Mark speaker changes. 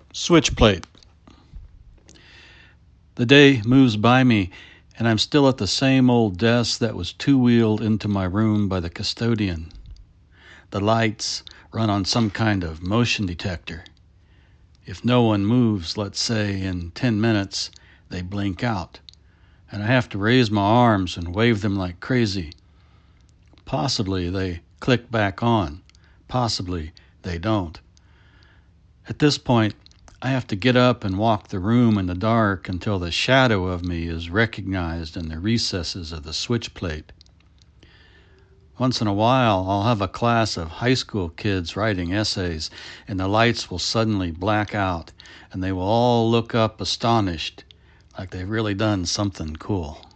Speaker 1: Switch plate. The day moves by me, and I'm still at the same old desk that was two-wheeled into my room by the custodian. The lights run on some kind of motion detector. If no one moves, let's say in 10 minutes, they blink out, and I have to raise my arms and wave them like crazy. Possibly they click back on. Possibly they don't. At this point, I have to get up and walk the room in the dark until the shadow of me is recognized in the recesses of the switch plate. Once in a while, I'll have a class of high school kids writing essays, and the lights will suddenly black out, and they will all look up astonished, like they've really done something cool.